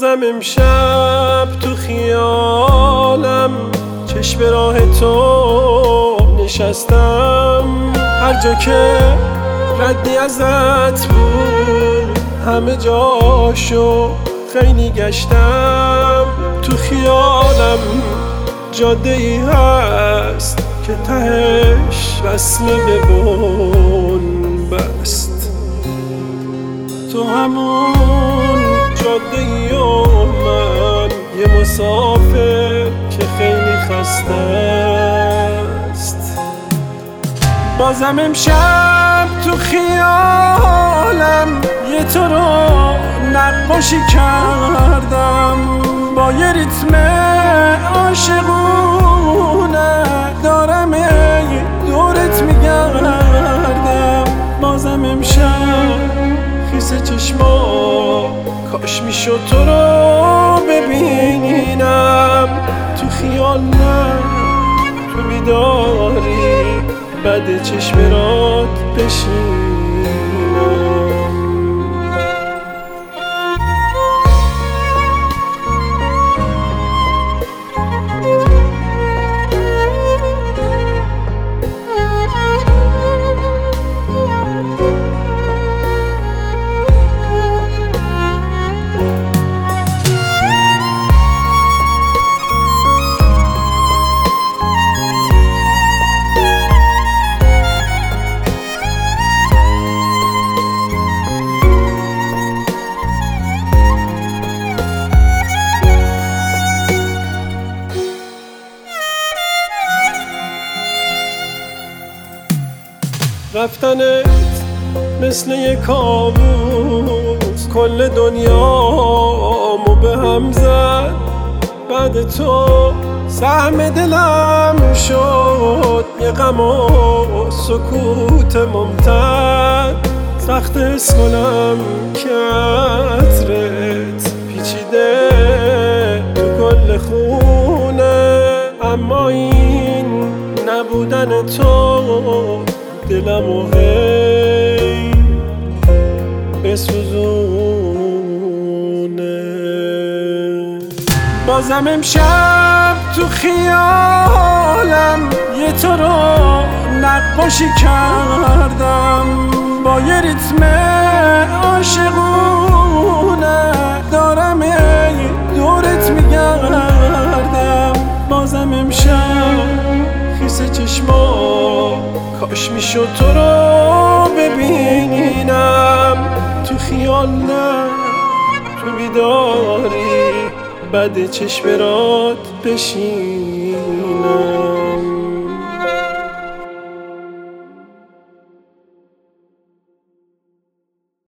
بازم امشب تو خیالم چشم راه تو نشستم. هر جا که ردی ازت بود همه جاشو خیلی گشتم. تو خیالم جاده ای هست که تهش وصل به بن بست. تو همون جاده ای و من یه مسافر که خیلی خسته است. بازم امشب تو خیالم یه تو رو نقاشی کردم با یه ریتم عاشقونه دارم دورت میگردم. بازم امشب خیس چشما کاش میشد تو رو ببینم. تو خیال نه تو بیداری بعد چشم رات بشینم. رفتنت مثل یه کابوس کل دنیامو به هم زد. بعد تو سهم دلم شد یه غم و سکوت ممتد. سخت حس کنم که عطرت پیچیده تو کل خونه، اما این نبودن تو دلمو هی بسوزونه. بازم امشب تو خیالم یه تو رو نقاشی کردم با یه ریتم عاشقونه دارم دورت میگردم. بازم امشب خیس چشما کاش میشد تو رو ببینم. تو خیال نه تو بیداری بعد چشم رات بشینم.